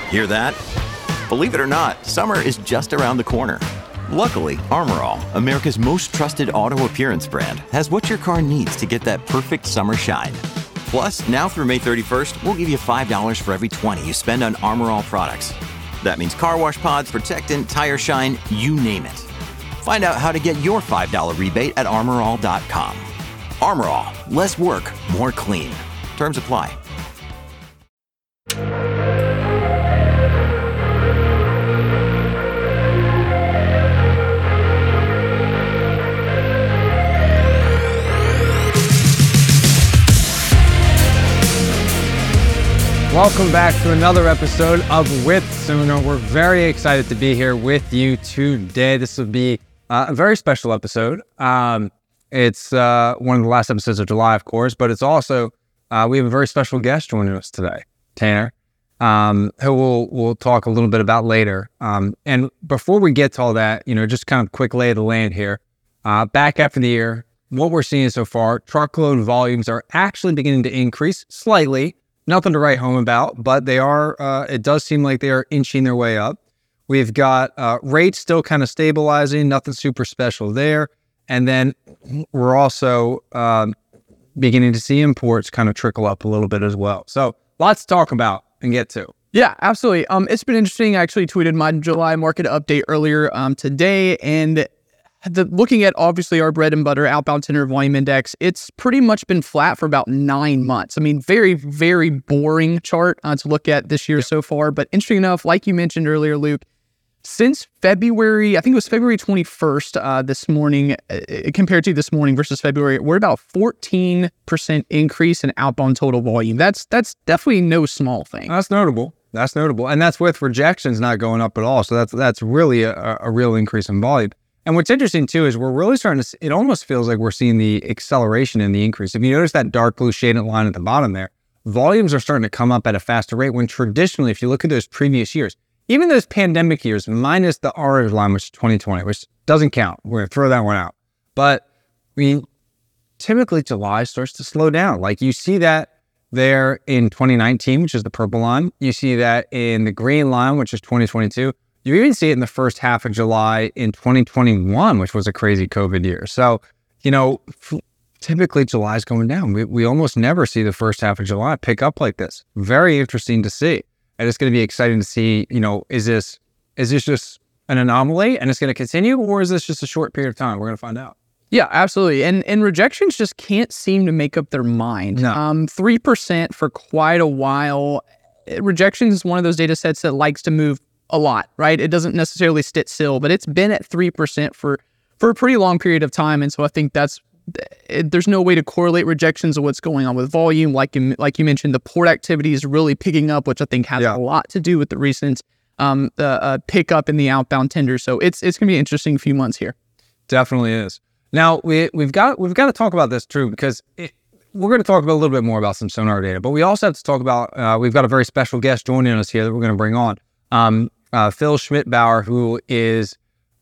Hear that? Believe it or not, summer is just around the corner. Luckily, Armor All, America's most trusted auto appearance brand, has what your car needs to get that perfect summer shine. Plus, now through May 31st, we'll give you $5 for every $20 you spend on Armor All products. That means car wash pods, protectant, tire shine, you name it. Find out how to get your $5 rebate at armorall.com. Armor All, less work, more clean. Terms apply. Welcome back to another episode of With Suno. We're very excited to be here with you today. This will be a very special episode. It's one of the last episodes of July, of course, but it's also, we have a very special guest joining us today, Tanner, who we'll talk a little bit about later. And before we get to all that, just kind of quick lay of the land here. Back after the year, what we're seeing so far, truckload volumes are actually beginning to increase slightly. Nothing to write home about, but they are, it does seem like they are inching their way up. We've got rates still kind of stabilizing, nothing super special there. And then we're also beginning to see imports kind of trickle up a little bit as well. So lots to talk about and get to. Yeah, absolutely. It's been interesting. I actually tweeted my July market update earlier today, and looking at obviously our bread and butter outbound tender volume index, it's pretty much been flat for about 9 months. I mean, very, very boring chart to look at this year so far. But interesting enough, like you mentioned earlier, Luke, since February, I think it was February 21st this morning, compared to this morning versus February, we're about 14% increase in outbound total volume. That's definitely no small thing. That's notable. And that's with rejections not going up at all. So that's really a real increase in volume. And what's interesting too is we're really starting to, it almost feels like we're seeing the acceleration in the increase. If you notice that dark blue shaded line at the bottom there, volumes are starting to come up at a faster rate when traditionally, if you look at those previous years, even those pandemic years, minus the orange line, which is 2020, which doesn't count. We're going to throw that one out. But I mean, typically July starts to slow down. Like you see that there in 2019, which is the purple line. You see that in the green line, which is 2022. You even see it in the first half of July in 2021, which was a crazy COVID year. So, typically July's going down. We almost never see the first half of July pick up like this. Very interesting to see. And it's going to be exciting to see, is this just an anomaly and it's going to continue, or is this just a short period of time? We're going to find out. Yeah, absolutely. And rejections just can't seem to make up their mind. No. 3% for quite a while. Rejections is one of those data sets that likes to move a lot, right? It doesn't necessarily sit still, but it's been at 3% for a pretty long period of time. And so I think there's no way to correlate rejections to what's going on with volume. Like you mentioned, the port activity is really picking up, which I think has a lot to do with the recent pickup in the outbound tender. So it's going to be an interesting few months here. Definitely is. Now we've got to talk about this too, because we're going to talk about a little bit more about some Sonar data, but we also have to talk about, we've got a very special guest joining us here that we're going to bring on. Phil Schmidbauer, who is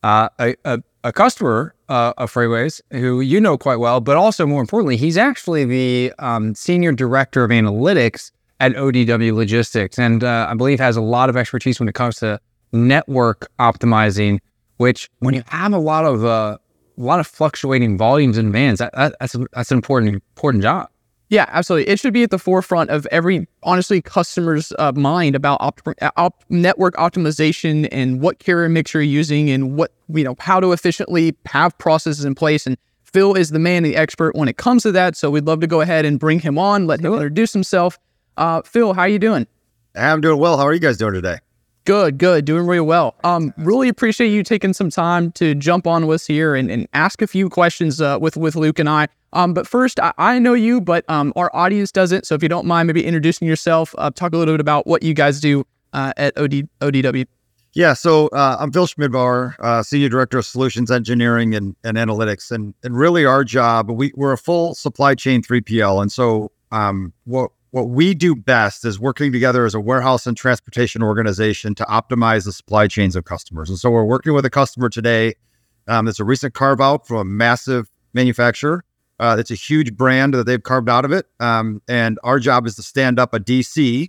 a customer of Freightways, who you know quite well, but also more importantly, he's actually the senior director of analytics at ODW Logistics, and I believe has a lot of expertise when it comes to network optimizing. Which, when you have a lot of fluctuating volumes in vans, that's an important job. Yeah, absolutely. It should be at the forefront of every, honestly, customer's mind about network optimization and what carrier mix you're using and how to efficiently have processes in place. And Phil is the man, the expert when it comes to that. So we'd love to go ahead and bring him on, let him introduce himself. Phil, how are you doing? I'm doing well. How are you guys doing today? Good. Doing really well. Really appreciate you taking some time to jump on with us here and ask a few questions with Luke and I. But first, I know you, but our audience doesn't. So if you don't mind maybe introducing yourself, talk a little bit about what you guys do at ODW. Yeah, so I'm Phil Schmidbauer, Senior Director of Solutions Engineering and Analytics. And really our job, we're a full supply chain 3PL. And so what we do best is working together as a warehouse and transportation organization to optimize the supply chains of customers. And so we're working with a customer today that's a recent carve out from a massive manufacturer. It's a huge brand that they've carved out of it. And our job is to stand up a DC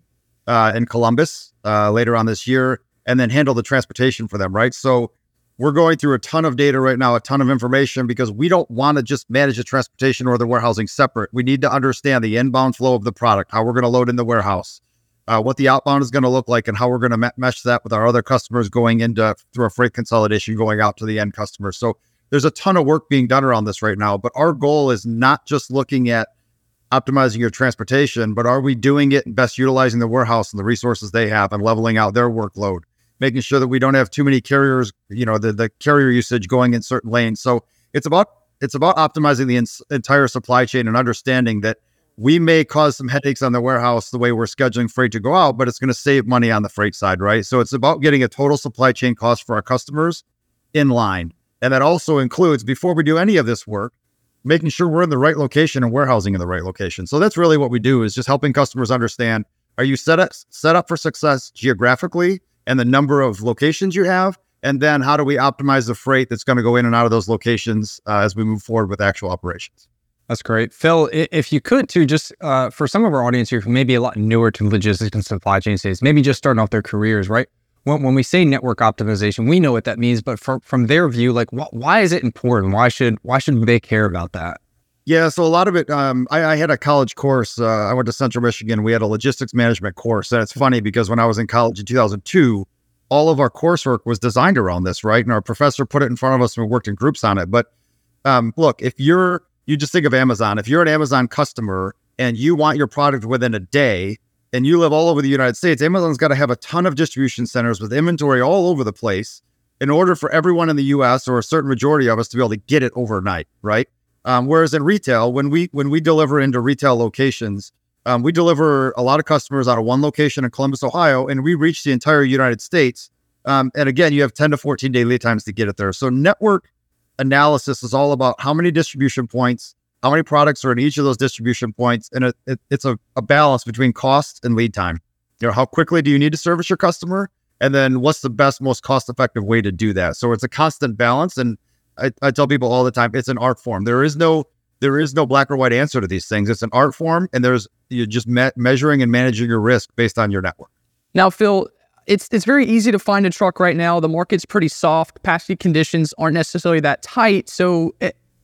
in Columbus later on this year, and then handle the transportation for them, right? So we're going through a ton of data right now, a ton of information, because we don't want to just manage the transportation or the warehousing separate. We need to understand the inbound flow of the product, how we're going to load in the warehouse, what the outbound is going to look like, and how we're going to mesh that with our other customers going into through a freight consolidation going out to the end customer. So there's a ton of work being done around this right now, but our goal is not just looking at optimizing your transportation, but are we doing it and best utilizing the warehouse and the resources they have and leveling out their workload, making sure that we don't have too many carriers, the carrier usage going in certain lanes. So it's about optimizing the entire supply chain and understanding that we may cause some headaches on the warehouse the way we're scheduling freight to go out, but it's going to save money on the freight side, right? So it's about getting a total supply chain cost for our customers in line. And that also includes, before we do any of this work, making sure we're in the right location and warehousing in the right location. So that's really what we do, is just helping customers understand, are you set up for success geographically and the number of locations you have? And then how do we optimize the freight that's going to go in and out of those locations as we move forward with actual operations? That's great. Phil, if you could too, just for some of our audience here who may be a lot newer to logistics and supply chain space, maybe just starting off their careers, right? When we say network optimization, we know what that means, but from their view, like why is it important? Why should they care about that? Yeah, so a lot of it, I had a college course. I went to Central Michigan. We had a logistics management course. And it's funny because when I was in college in 2002, all of our coursework was designed around this, right? And our professor put it in front of us and we worked in groups on it. But look, you just think of Amazon. If you're an Amazon customer and you want your product within a day and you live all over the United States, Amazon's got to have a ton of distribution centers with inventory all over the place in order for everyone in the US or a certain majority of us to be able to get it overnight, right? Whereas in retail, when we deliver into retail locations, we deliver a lot of customers out of one location in Columbus, Ohio, and we reach the entire United States. And again, you have 10 to 14 day lead times to get it there. So network analysis is all about how many distribution points, how many products are in each of those distribution points, and it's a balance between cost and lead time. How quickly do you need to service your customer, and then what's the best, most cost-effective way to do that? So it's a constant balance, and I tell people all the time, it's an art form. There is no black or white answer to these things. It's an art form, and you're just measuring and managing your risk based on your network. Now, Phil, it's very easy to find a truck right now. The market's pretty soft. Capacity conditions aren't necessarily that tight. So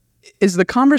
is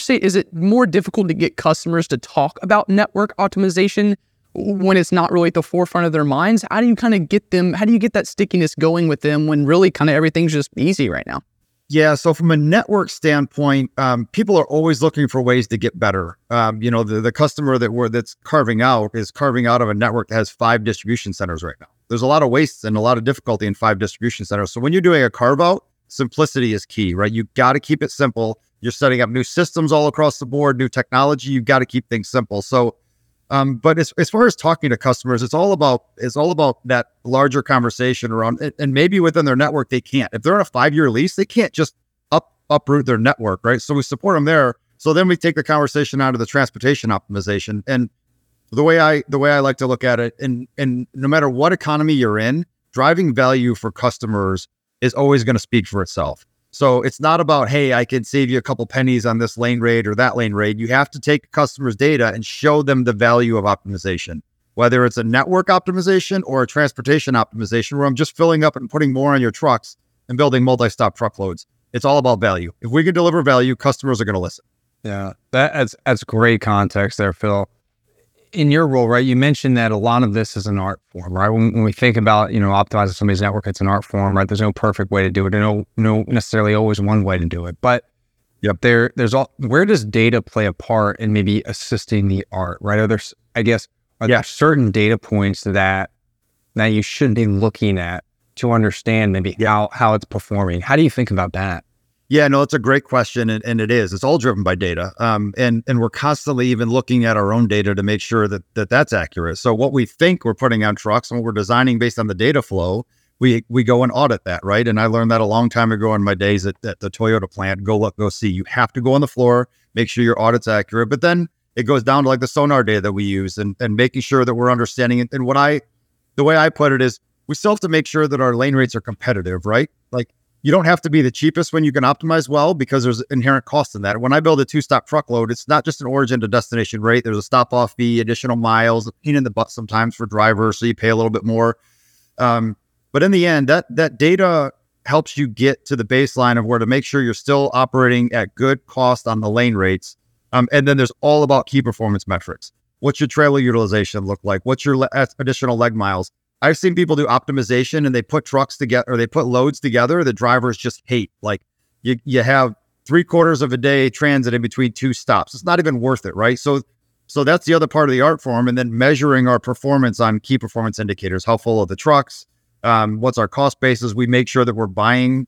it more difficult to get customers to talk about network optimization when it's not really at the forefront of their minds? How do you get that stickiness going with them when really kind of everything's just easy right now? Yeah, so from a network standpoint, people are always looking for ways to get better. The customer that's carving out of a network that has 5 distribution centers right now. There's a lot of waste and a lot of difficulty in 5 distribution centers. So when you're doing a carve out, simplicity is key, right? You got to keep it simple. You're setting up new systems all across the board, new technology. You've got to keep things simple. So, but as far as talking to customers, it's all about that larger conversation around, and maybe within their network, they can't. If they're on a 5-year lease, they can't just uproot their network, right? So we support them there. So then we take the conversation out of the transportation optimization. And the way I like to look at it, and no matter what economy you're in, driving value for customers is always going to speak for itself. So it's not about, hey, I can save you a couple pennies on this lane rate or that lane rate. You have to take customers' data and show them the value of optimization, whether it's a network optimization or a transportation optimization, where I'm just filling up and putting more on your trucks and building multi-stop truckloads. It's all about value. If we can deliver value, customers are going to listen. Yeah, that's great context there, Phil. In your role, right, you mentioned that a lot of this is an art form, right? When we think about, optimizing somebody's network, it's an art form, right? There's no perfect way to do it. No necessarily always one way to do it. But yep, where does data play a part in maybe assisting the art, right? Are there certain data points that you should be looking at to understand maybe how it's performing? How do you think about that? Yeah, no, it's a great question, and it is. It's all driven by data, and we're constantly even looking at our own data to make sure that that's accurate. So what we think we're putting on trucks and what we're designing based on the data flow, we go and audit that, right? And I learned that a long time ago in my days at the Toyota plant. Go look, go see. You have to go on the floor, make sure your audit's accurate, but then it goes down to like the sonar data that we use and making sure that we're understanding it. And the way I put it is, we still have to make sure that our lane rates are competitive, right? Like, you don't have to be the cheapest when you can optimize well, because there's inherent cost in that. When I build a 2-stop truckload, it's not just an origin to destination rate. There's a stop-off fee, additional miles, a pain in the butt sometimes for drivers, so you pay a little bit more. But in the end, that data helps you get to the baseline of where to make sure you're still operating at good cost on the lane rates. And then there's all about key performance metrics. What's your trailer utilization look like? What's your additional leg miles? I've seen people do optimization and they put trucks together, or they put loads together the drivers just hate. Like you have 3/4 of a day transit in between 2 stops. It's not even worth it, right? So that's the other part of the art form. And then measuring our performance on key performance indicators. How full are the trucks? What's our cost basis? We make sure that we're buying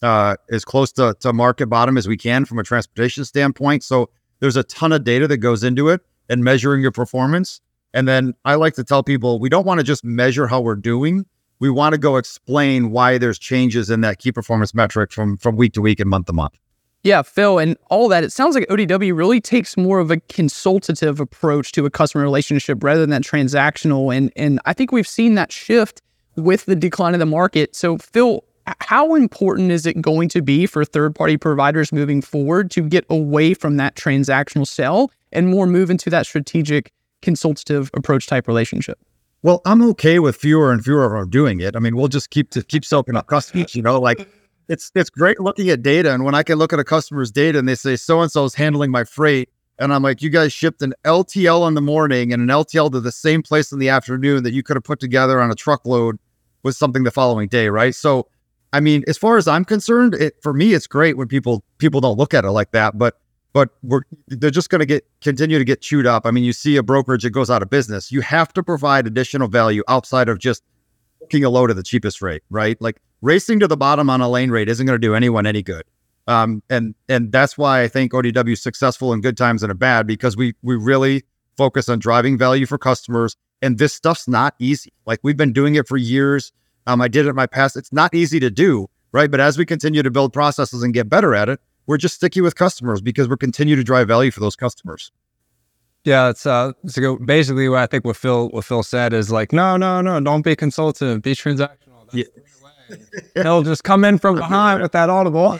as close to market bottom as we can from a transportation standpoint. So there's a ton of data that goes into it and measuring your performance. And then I like to tell people, we don't want to just measure how we're doing. We want to go explain why there's changes in that key performance metric from week to week and month to month. Yeah, Phil, and all that, it sounds like ODW really takes more of a consultative approach to a customer relationship rather than that transactional. And I think we've seen that shift with the decline of the market. So Phil, how important is it going to be for third-party providers moving forward to get away from that transactional sell and more move into that strategic consultative approach type relationship? Well, I'm okay with fewer and fewer of them doing it. I mean, we'll just keep soaking up customers, like it's great looking at data. And when I can look at a customer's data and they say, so-and-so is handling my freight. And I'm like, you guys shipped an LTL in the morning and an LTL to the same place in the afternoon that you could have put together on a truckload with something the following day. Right. So, I mean, as far as I'm concerned, for me, it's great when people don't look at it like that, but they're just going to continue to get chewed up. I mean, you see a brokerage that goes out of business. You have to provide additional value outside of just booking a load at the cheapest rate, right? Like racing to the bottom on a lane rate isn't going to do anyone any good. And that's why I think ODW is successful in good times and in bad, because we really focus on driving value for customers. And this stuff's not easy. Like we've been doing it for years. I did it in my past. It's not easy to do, right? But as we continue to build processes and get better at it, we're just sticky with customers because we're continue to drive value for those customers. Yeah, it's basically what I think what Phil said is like, no, don't be consultative, be transactional. That's the way. He'll just come in from behind with that audible.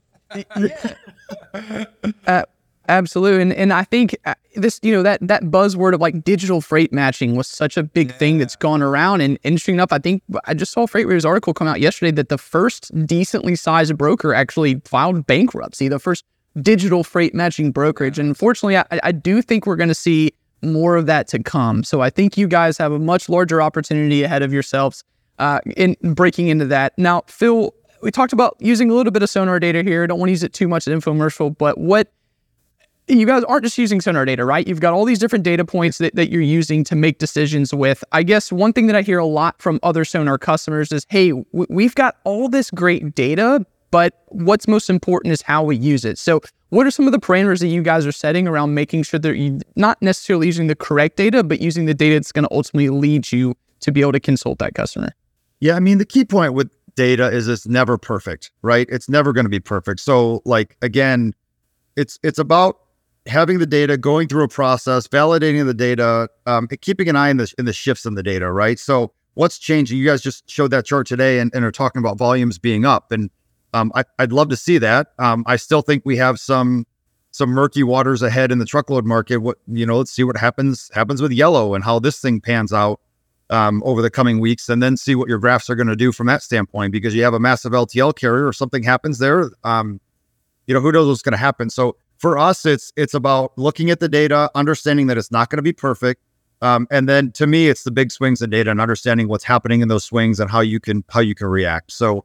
Absolutely. And I think this, that buzzword of like digital freight matching was such a big thing that's gone around. And interesting enough, I think I just saw a FreightWaves article come out yesterday that the first decently sized broker actually filed bankruptcy, the first digital freight matching brokerage. And unfortunately, I do think we're going to see more of that to come. So I think you guys have a much larger opportunity ahead of yourselves in breaking into that. Now, Phil, we talked about using a little bit of Sonar data here. Don't want to use it too much as infomercial, but you guys aren't just using Sonar data, right? You've got all these different data points that you're using to make decisions with. I guess one thing that I hear a lot from other Sonar customers is, hey, we've got all this great data, but what's most important is how we use it. So what are some of the parameters that you guys are setting around making sure that you're not necessarily using the correct data, but using the data that's going to ultimately lead you to be able to consult that customer? Yeah, I mean, the key point with data is it's never perfect, right? It's never going to be perfect. So like, again, it's about having the data, going through a process, validating the data, keeping an eye on the shifts in the data, right? So what's changing? You guys just showed that chart today and are talking about volumes being up. And I'd love to see that. I still think we have some murky waters ahead in the truckload market. Let's see what happens with Yellow and how this thing pans out over the coming weeks, and then see what your graphs are going to do from that standpoint, because you have a massive LTL carrier or something happens there. Who knows what's going to happen. So for us, it's about looking at the data, understanding that it's not going to be perfect. And then to me, it's the big swings in data and understanding what's happening in those swings and how you can react. So,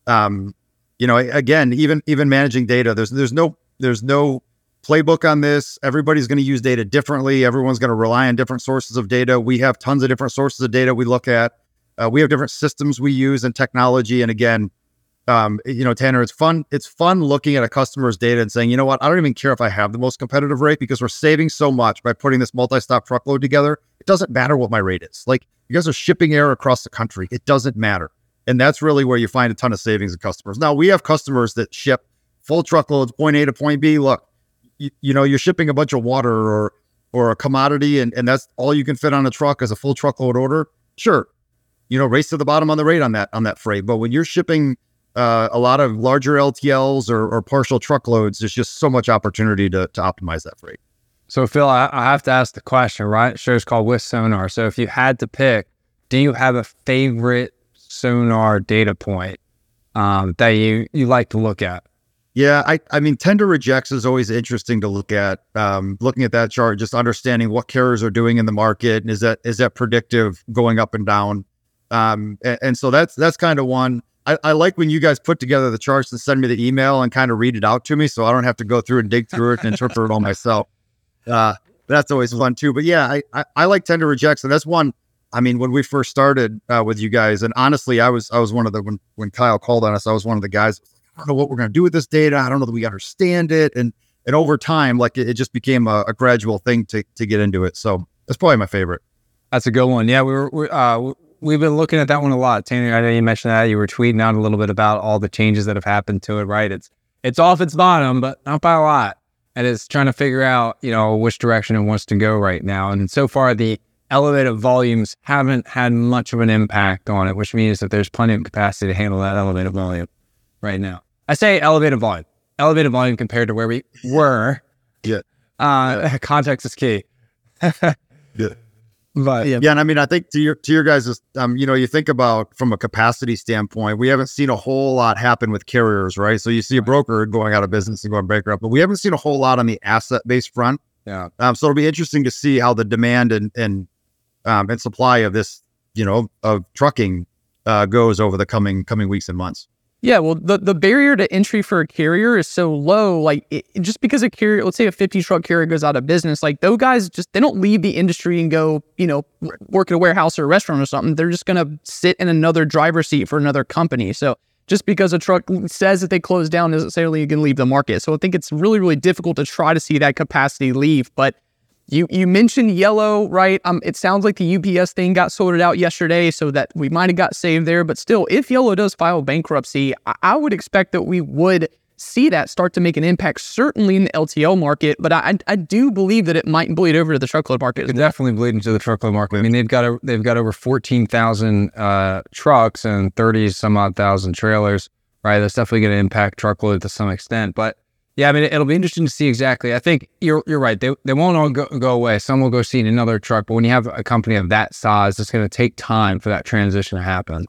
again, even managing data, there's no playbook on this. Everybody's going to use data differently. Everyone's going to rely on different sources of data. We have tons of different sources of data we look at. We have different systems we use and technology. And again, Tanner, it's fun looking at a customer's data and saying, you know what, I don't even care if I have the most competitive rate, because we're saving so much by putting this multi-stop truckload together. It doesn't matter what my rate is. Like, you guys are shipping air across the country. It doesn't matter. And that's really where you find a ton of savings in customers. Now, we have customers that ship full truckloads, point A to point B. Look, you're shipping a bunch of water or a commodity, and that's all you can fit on a truck as a full truckload order. Sure. Race to the bottom on the rate on that freight. But when you're shipping a lot of larger LTLs or partial truckloads, there's just so much opportunity to optimize that freight. So Phil, I have to ask the question, right? The show's called With Sonar. So if you had to pick, do you have a favorite Sonar data point that you like to look at? Yeah, I mean, tender rejects is always interesting to look at. Looking at that chart, just understanding what carriers are doing in the market, and is that predictive going up and down? And so that's kind of one. I like when you guys put together the charts and send me the email and kind of read it out to me, so I don't have to go through and dig through it and interpret it all myself. That's always fun too. But yeah, I like tender rejects, and that's one. I mean, when we first started with you guys, and honestly, I was one of the when Kyle called on us, I was one of the guys. I don't know what we're going to do with this data. I don't know that we understand it, and over time, like it just became a gradual thing to get into it. So that's probably my favorite. That's a good one. Yeah, we've been looking at that one a lot. Tanner, I know you mentioned that. You were tweeting out a little bit about all the changes that have happened to it. Right? It's off its bottom, but not by a lot. And it's trying to figure out, which direction it wants to go right now. And so far, the elevated volumes haven't had much of an impact on it, which means that there's plenty of capacity to handle that elevated volume right now. I say elevated volume compared to where we were. Yeah. Context is key. Yeah. But yeah, and I mean, I think to your guys', you think about from a capacity standpoint, we haven't seen a whole lot happen with carriers, right? So you see a broker going out of business and going bankrupt, but we haven't seen a whole lot on the asset-based front. Yeah. So it'll be interesting to see how the demand and supply of this, of trucking goes over the coming weeks and months. Yeah, well, the barrier to entry for a carrier is so low. Like, just because a carrier, let's say a 50 truck carrier goes out of business, like those guys they don't leave the industry and go, work at a warehouse or a restaurant or something. They're just going to sit in another driver's seat for another company. So just because a truck says that they close down doesn't necessarily going to leave the market. So I think it's really, really difficult to try to see that capacity leave. But you mentioned Yellow, right? It sounds like the UPS thing got sorted out yesterday, so that we might have got saved there. But still, if Yellow does file bankruptcy, I would expect that we would see that start to make an impact, certainly in the LTL market. But I do believe that it might bleed over to the truckload market. It's definitely bleeding to the truckload market. I mean, they've got over 14,000 trucks and 30 some odd thousand trailers, right? That's definitely going to impact truckload to some extent, but. Yeah, I mean, it'll be interesting to see exactly. I think you're right. They won't all go away. Some will go see another truck. But when you have a company of that size, it's going to take time for that transition to happen.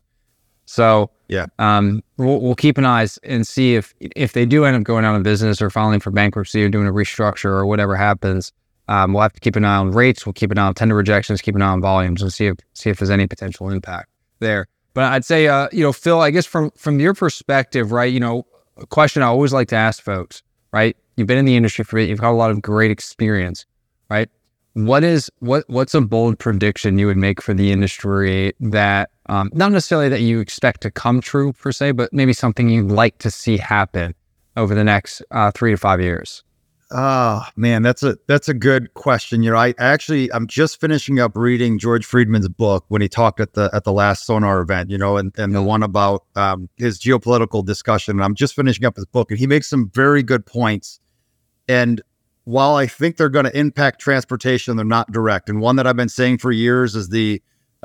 So yeah, we'll keep an eye and see if they do end up going out of business or filing for bankruptcy or doing a restructure or whatever happens. We'll have to keep an eye on rates. We'll keep an eye on tender rejections. Keep an eye on volumes and see if there's any potential impact there. But I'd say, Phil, I guess from your perspective, right? A question I always like to ask folks. Right? You've been in the industry for it. You've got a lot of great experience, right? What's a bold prediction you would make for the industry that, not necessarily that you expect to come true per se, but maybe something you'd like to see happen over the next 3 to 5 years? Oh man, that's a good question. I'm just finishing up reading George Friedman's book when he talked at the last Sonar event, and the one about his geopolitical discussion. And I'm just finishing up his book, and he makes some very good points. And while I think they're going to impact transportation, they're not direct. And one that I've been saying for years is the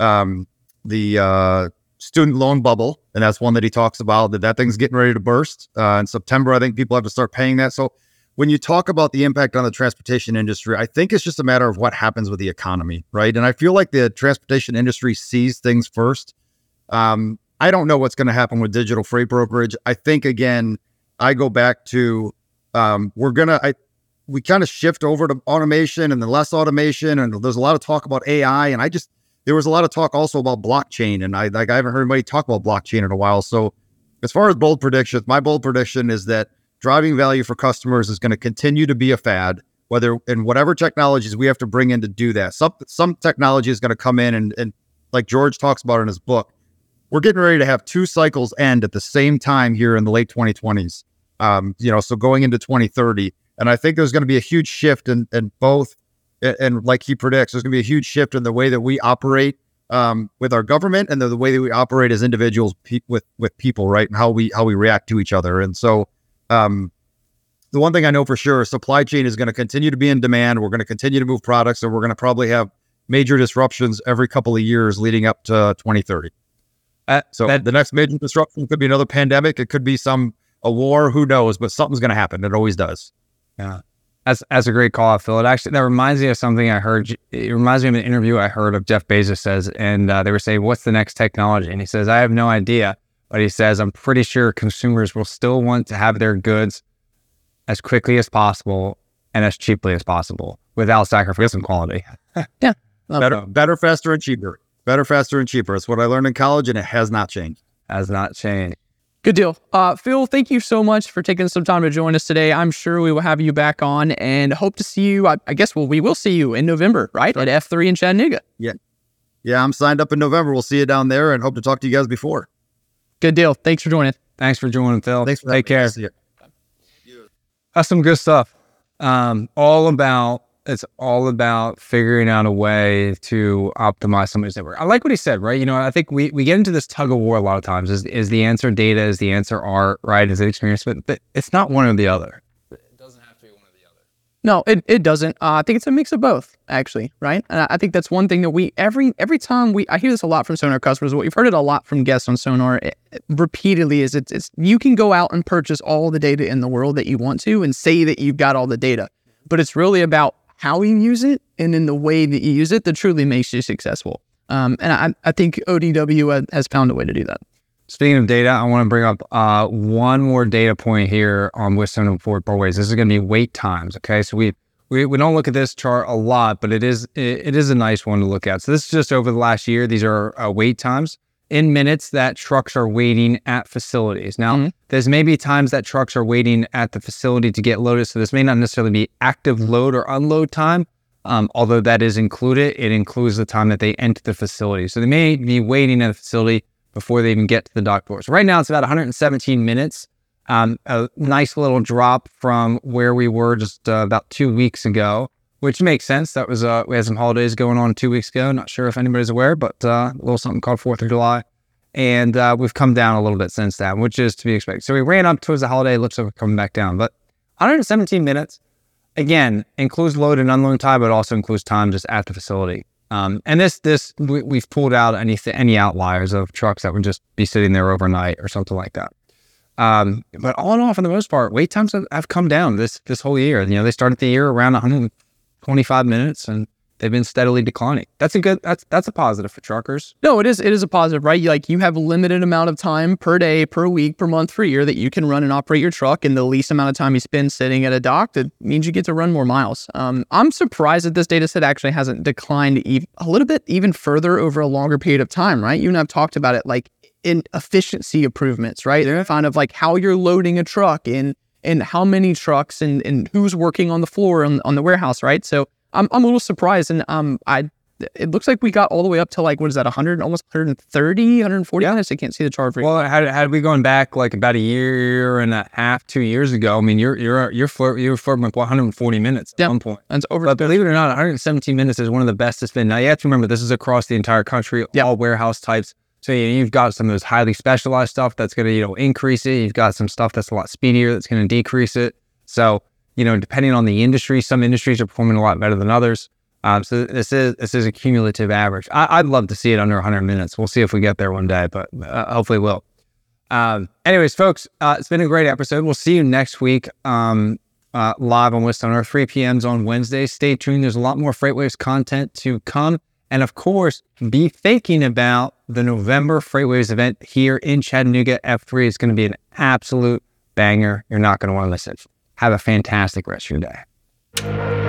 student loan bubble, and that's one that he talks about. That thing's getting ready to burst in September. I think people have to start paying that. So. When you talk about the impact on the transportation industry, I think it's just a matter of what happens with the economy, right? And I feel like the transportation industry sees things first. I don't know what's going to happen with digital freight brokerage. I think, again, I go back to we kind of shift over to automation and then less automation. And there's a lot of talk about AI. And there was a lot of talk also about blockchain. And I haven't heard anybody talk about blockchain in a while. So as far as bold predictions, my bold prediction is that driving value for customers is going to continue to be a fad, whatever technologies we have to bring in to do that. Some technology is going to come in and like George talks about in his book, we're getting ready to have 2 cycles end at the same time here in the late 2020s. So going into 2030. And I think there's going to be a huge shift in both. And like he predicts, there's going to be a huge shift in the way that we operate with our government and the way that we operate as individuals with people, right? And how we react to each other. And so, the one thing I know for sure, supply chain is going to continue to be in demand. We're going to continue to move products, and we're going to probably have major disruptions every couple of years leading up to 2030. The next major disruption could be another pandemic. It could be a war. Who knows? But something's going to happen. It always does. Yeah. That's a great call out, Phil. That reminds me of something I heard. It reminds me of an interview I heard of Jeff Bezos says, and they were saying, what's the next technology? And he says, I have no idea. But he says, I'm pretty sure consumers will still want to have their goods as quickly as possible and as cheaply as possible without sacrificing quality. Yeah. Better, faster, and cheaper. Better, faster, and cheaper. It's what I learned in college, and it has not changed. Has not changed. Good deal. Phil, thank you so much for taking some time to join us today. I'm sure we will have you back on and hope to see you. I guess, we will see you in November, right? At F3 in Chattanooga. Yeah. Yeah, I'm signed up in November. We'll see you down there and hope to talk to you guys before. Good deal. Thanks for joining. Thanks for joining, Phil. Thanks for Take care. See you. That's some good stuff. It's all about figuring out a way to optimize somebody's network. I like what he said, right? I think we get into this tug of war a lot of times. Is the answer data? Is the answer art? Right? Is it experience? But it's not one or the other. It doesn't have to be one or the other. No, it doesn't. I think it's a mix of both, actually, right? And I think that's one thing that every time I hear this a lot from Sonar customers. What we've heard it a lot from guests on Sonar repeatedly is it's you can go out and purchase all the data in the world that you want to and say that you've got all the data, but it's really about how you use it and in the way that you use it that truly makes you successful. And I think ODW has found a way to do that. Speaking of data, I want to bring up one more data point here on with Sonar Portways. This is going to be wait times. Okay, so we don't look at this chart a lot, but it is a nice one to look at. So this is just over the last year. These are wait times in minutes that trucks are waiting at facilities. Now, there's maybe times that trucks are waiting at the facility to get loaded. So this may not necessarily be active load or unload time, although that is included. It includes the time that they enter the facility. So they may be waiting at the facility before they even get to the dock doors. Right now, it's about 117 minutes. A nice little drop from where we were just about 2 weeks ago, which makes sense. That was we had some holidays going on 2 weeks ago. Not sure if anybody's aware, but a little something called 4th of July. And we've come down a little bit since then, which is to be expected. So we ran up towards the holiday. Looks like we're coming back down. But 117 minutes, again, includes load and unload time, but also includes time just at the facility. And we've pulled out any outliers of trucks that would just be sitting there overnight or something like that. But all in all, for the most part, wait times have come down this whole year. They started the year around 125 minutes, and they've been steadily declining. That's a positive for truckers. No, it is a positive, right? You have a limited amount of time per day, per week, per month, per year that you can run and operate your truck, and the least amount of time you spend sitting at a dock, that means you get to run more miles. I'm surprised that this data set actually hasn't declined a little bit even further over a longer period of time, right? You and I've talked about it, in efficiency improvements, right? Yeah. Kind of how you're loading a truck and how many trucks and who's working on the floor on the warehouse, right? So I'm a little surprised, and it looks like we got all the way up to 100, almost 130, 140 minutes. I can't see the chart. Well, had we gone back about a year and a half, 2 years ago? I mean, you're flirting with 140 minutes at one point. That's over. But believe it or not, 117 minutes is one of the best it's been. Now you have to remember this is across the entire country, all warehouse types. So you've got some of those highly specialized stuff that's going to increase it. You've got some stuff that's a lot speedier that's going to decrease it. So depending on the industry, some industries are performing a lot better than others. So this is a cumulative average. I'd love to see it under 100 minutes. We'll see if we get there one day, but hopefully we'll. Anyways, folks, it's been a great episode. We'll see you next week live on With Sonar, 3 p.m. on Wednesday. Stay tuned. There's a lot more FreightWaves content to come. And of course, be thinking about the November FreightWaves event here in Chattanooga. F3 is going to be an absolute banger. You're not going to want to miss it. Have a fantastic rest of your day.